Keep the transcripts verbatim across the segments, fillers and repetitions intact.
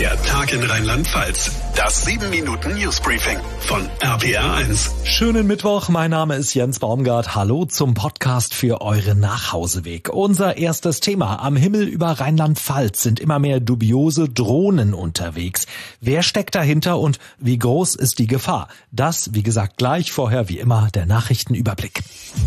Der Tag in Rheinland-Pfalz. Das sieben Minuten Newsbriefing von R P R eins. Schönen Mittwoch, mein Name ist Jens Baumgart. Hallo zum Podcast für euren Nachhauseweg. Unser erstes Thema. Am Himmel über Rheinland-Pfalz sind immer mehr dubiose Drohnen unterwegs. Wer steckt dahinter und wie groß ist die Gefahr? Das, wie gesagt, gleich, vorher wie immer der Nachrichtenüberblick.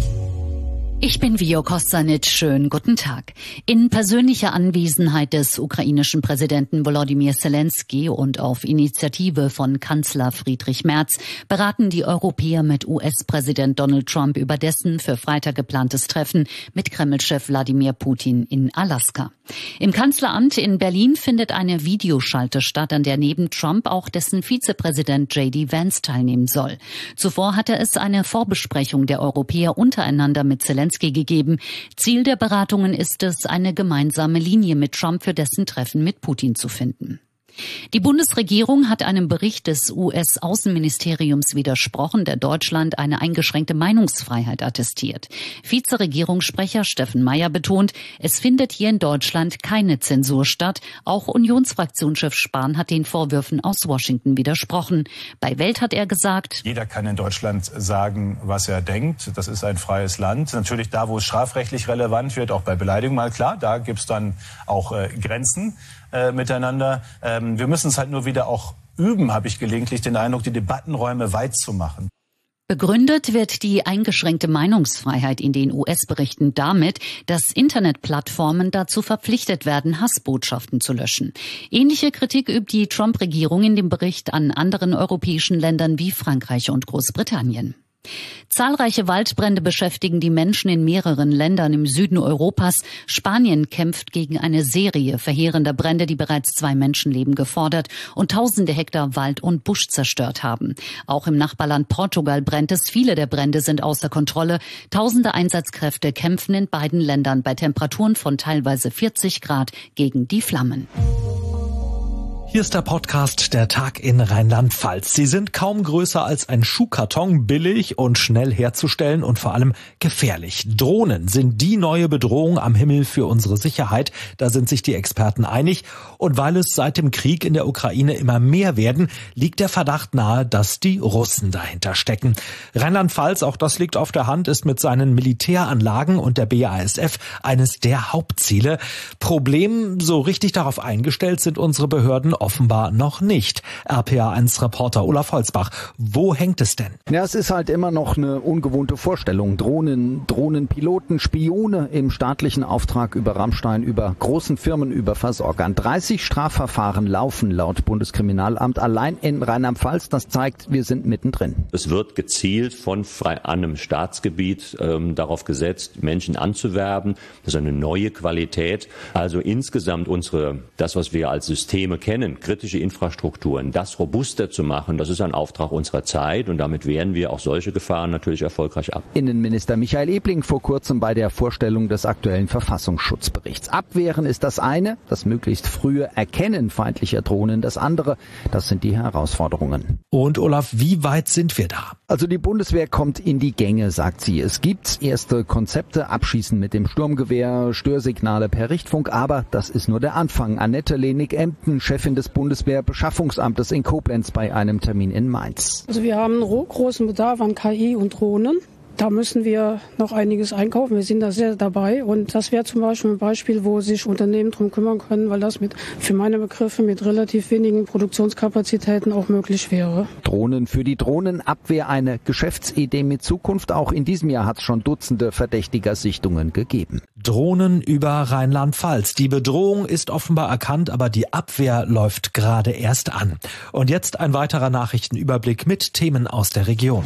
Ich bin Vio Kostanic. Schönen guten Tag. In persönlicher Anwesenheit des ukrainischen Präsidenten Volodymyr Zelensky und auf Initiative von Kanzler Friedrich Merz beraten die Europäer mit U S-Präsident Donald Trump über dessen für Freitag geplantes Treffen mit Kreml-Chef Wladimir Putin in Alaska. Im Kanzleramt in Berlin findet eine Videoschalte statt, an der neben Trump auch dessen Vizepräsident J D Vance teilnehmen soll. Zuvor hatte es eine Vorbesprechung der Europäer untereinander mit Zelensky gegeben. Ziel der Beratungen ist es, eine gemeinsame Linie mit Trump für dessen Treffen mit Putin zu finden. Die Bundesregierung hat einem Bericht des U S-Außenministeriums widersprochen, der Deutschland eine eingeschränkte Meinungsfreiheit attestiert. Vizeregierungssprecher Steffen Mayer betont, es findet hier in Deutschland keine Zensur statt. Auch Unionsfraktionschef Spahn hat den Vorwürfen aus Washington widersprochen. Bei Welt hat er gesagt: Jeder kann in Deutschland sagen, was er denkt. Das ist ein freies Land. Natürlich da, wo es strafrechtlich relevant wird, auch bei Beleidigung mal klar, da gibt es dann auch äh, Grenzen äh, miteinander. Ähm, wir müssen es halt nur wieder auch üben, habe ich gelegentlich den Eindruck, die Debattenräume weit zu machen. Begründet wird die eingeschränkte Meinungsfreiheit in den U S-Berichten damit, dass Internetplattformen dazu verpflichtet werden, Hassbotschaften zu löschen. Ähnliche Kritik übt die Trump-Regierung in dem Bericht an anderen europäischen Ländern wie Frankreich und Großbritannien. Zahlreiche Waldbrände beschäftigen die Menschen in mehreren Ländern im Süden Europas. Spanien kämpft gegen eine Serie verheerender Brände, die bereits zwei Menschenleben gefordert und tausende Hektar Wald und Busch zerstört haben. Auch im Nachbarland Portugal brennt es. Viele der Brände sind außer Kontrolle. Tausende Einsatzkräfte kämpfen in beiden Ländern bei Temperaturen von teilweise vierzig Grad gegen die Flammen. Hier ist der Podcast Der Tag in Rheinland-Pfalz. Sie sind kaum größer als ein Schuhkarton, billig und schnell herzustellen und vor allem gefährlich. Drohnen sind die neue Bedrohung am Himmel für unsere Sicherheit. Da sind sich die Experten einig. Und weil es seit dem Krieg in der Ukraine immer mehr werden, liegt der Verdacht nahe, dass die Russen dahinter stecken. Rheinland-Pfalz, auch das liegt auf der Hand, ist mit seinen Militäranlagen und der B A S F eines der Hauptziele. Problem, so richtig darauf eingestellt sind unsere Behörden offenbar noch nicht. R P R eins Reporter Olaf Holzbach. Wo hängt es denn? Ja, es ist halt immer noch eine ungewohnte Vorstellung. Drohnen, Drohnenpiloten, Spione im staatlichen Auftrag über Rammstein, über großen Firmen, über Versorgern. dreißig Strafverfahren laufen laut Bundeskriminalamt allein in Rheinland-Pfalz. Das zeigt, wir sind mittendrin. Es wird gezielt von frei an einem Staatsgebiet ähm, darauf gesetzt, Menschen anzuwerben. Das ist eine neue Qualität. Also insgesamt unsere, das, was wir als Systeme kennen, kritische Infrastrukturen, das robuster zu machen, das ist ein Auftrag unserer Zeit und damit wehren wir auch solche Gefahren natürlich erfolgreich ab. Innenminister Michael Ebling vor kurzem bei der Vorstellung des aktuellen Verfassungsschutzberichts. Abwehren ist das eine, das möglichst frühe Erkennen feindlicher Drohnen das andere. Das sind die Herausforderungen. Und Olaf, wie weit sind wir da? Also die Bundeswehr kommt in die Gänge, sagt sie. Es gibt erste Konzepte, Abschießen mit dem Sturmgewehr, Störsignale per Richtfunk, aber das ist nur der Anfang. Annette Lenig-Emden, Chefin des Bundeswehrbeschaffungsamtes in Koblenz bei einem Termin in Mainz. Also wir haben einen großen Bedarf an K I und Drohnen. Da müssen wir noch einiges einkaufen. Wir sind da sehr dabei. Und das wäre zum Beispiel ein Beispiel, wo sich Unternehmen drum kümmern können, weil das mit, für meine Begriffe, mit relativ wenigen Produktionskapazitäten auch möglich wäre. Drohnen für die Drohnenabwehr, eine Geschäftsidee mit Zukunft. Auch in diesem Jahr hat es schon Dutzende verdächtiger Sichtungen gegeben. Drohnen über Rheinland-Pfalz. Die Bedrohung ist offenbar erkannt, aber die Abwehr läuft gerade erst an. Und jetzt ein weiterer Nachrichtenüberblick mit Themen aus der Region.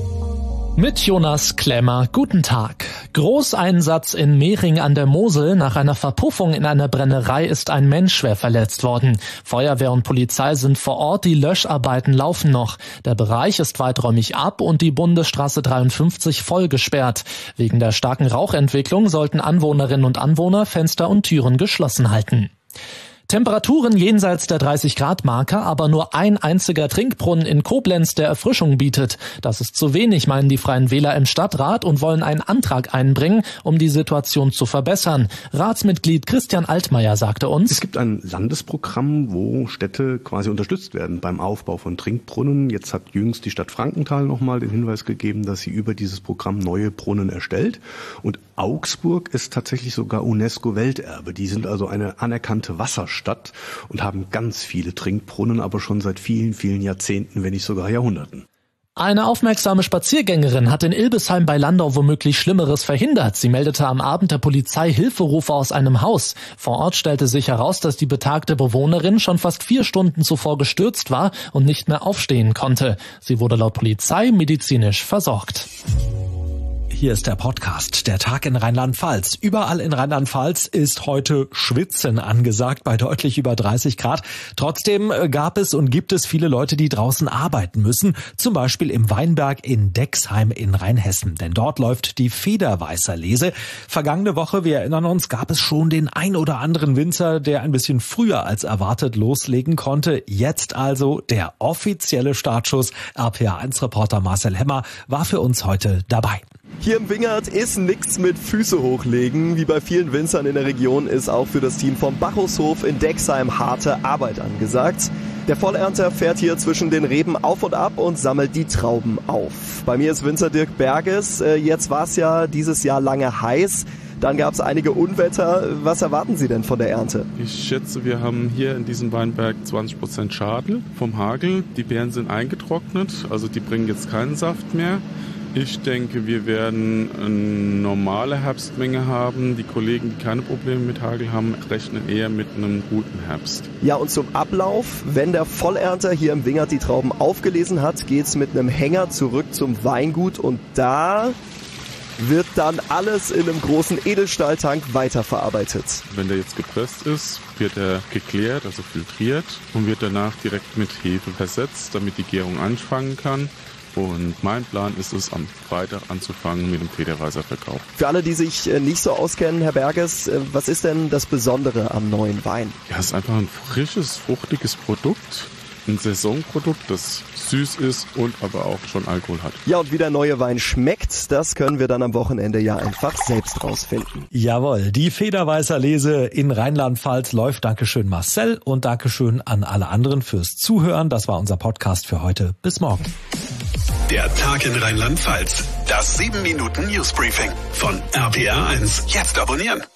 Mit Jonas Klemmer, guten Tag. Großeinsatz in Mehring an der Mosel. Nach einer Verpuffung in einer Brennerei ist ein Mensch schwer verletzt worden. Feuerwehr und Polizei sind vor Ort, die Löscharbeiten laufen noch. Der Bereich ist weiträumig ab und die Bundesstraße dreiundfünfzig voll gesperrt. Wegen der starken Rauchentwicklung sollten Anwohnerinnen und Anwohner Fenster und Türen geschlossen halten. Temperaturen jenseits der dreißig Grad Marke, aber nur ein einziger Trinkbrunnen in Koblenz, der Erfrischung bietet. Das ist zu wenig, meinen die Freien Wähler im Stadtrat und wollen einen Antrag einbringen, um die Situation zu verbessern. Ratsmitglied Christian Altmaier sagte uns: Es gibt ein Landesprogramm, wo Städte quasi unterstützt werden beim Aufbau von Trinkbrunnen. Jetzt hat jüngst die Stadt Frankenthal nochmal den Hinweis gegeben, dass sie über dieses Programm neue Brunnen erstellt. Und Augsburg ist tatsächlich sogar UNESCO-Welterbe. Die sind also eine anerkannte Wasserstadt und haben ganz viele Trinkbrunnen, aber schon seit vielen, vielen Jahrzehnten, wenn nicht sogar Jahrhunderten. Eine aufmerksame Spaziergängerin hat in Ilbesheim bei Landau womöglich Schlimmeres verhindert. Sie meldete am Abend der Polizei Hilferufe aus einem Haus. Vor Ort stellte sich heraus, dass die betagte Bewohnerin schon fast vier Stunden zuvor gestürzt war und nicht mehr aufstehen konnte. Sie wurde laut Polizei medizinisch versorgt. Hier ist der Podcast, der Tag in Rheinland-Pfalz. Überall in Rheinland-Pfalz ist heute Schwitzen angesagt bei deutlich über dreißig Grad. Trotzdem gab es und gibt es viele Leute, die draußen arbeiten müssen. Zum Beispiel im Weinberg in Dexheim in Rheinhessen. Denn dort läuft die Federweißer-Lese. Vergangene Woche, wir erinnern uns, gab es schon den ein oder anderen Winzer, der ein bisschen früher als erwartet loslegen konnte. Jetzt also der offizielle Startschuss. R P A eins Reporter Marcel Hemmer war für uns heute dabei. Hier im Wingert ist nichts mit Füße hochlegen. Wie bei vielen Winzern in der Region ist auch für das Team vom Bacchushof in Dexheim harte Arbeit angesagt. Der Vollernter fährt hier zwischen den Reben auf und ab und sammelt die Trauben auf. Bei mir ist Winzer Dirk Berges. Jetzt war es ja dieses Jahr lange heiß. Dann gab es einige Unwetter. Was erwarten Sie denn von der Ernte? Ich schätze, wir haben hier in diesem Weinberg zwanzig Prozent Schaden vom Hagel. Die Beeren sind eingetrocknet, also die bringen jetzt keinen Saft mehr. Ich denke, wir werden eine normale Herbstmenge haben. Die Kollegen, die keine Probleme mit Hagel haben, rechnen eher mit einem guten Herbst. Ja, und zum Ablauf, wenn der Vollernter hier im Wingert die Trauben aufgelesen hat, geht's mit einem Hänger zurück zum Weingut und da wird dann alles in einem großen Edelstahltank weiterverarbeitet. Wenn der jetzt gepresst ist, wird er geklärt, also filtriert und wird danach direkt mit Hefe versetzt, damit die Gärung anfangen kann. Und mein Plan ist es, am Freitag anzufangen mit dem Federweißer-Verkauf. Für alle, die sich nicht so auskennen, Herr Berges, was ist denn das Besondere am neuen Wein? Ja, es ist einfach ein frisches, fruchtiges Produkt. Ein Saisonprodukt, das süß ist und aber auch schon Alkohol hat. Ja, und wie der neue Wein schmeckt, das können wir dann am Wochenende ja einfach selbst rausfinden. Jawohl, die Federweißer-Lese in Rheinland-Pfalz läuft. Dankeschön Marcel und Dankeschön an alle anderen fürs Zuhören. Das war unser Podcast für heute. Bis morgen. Der Tag in Rheinland-Pfalz. Das sieben Minuten Newsbriefing von R P R eins. Jetzt abonnieren.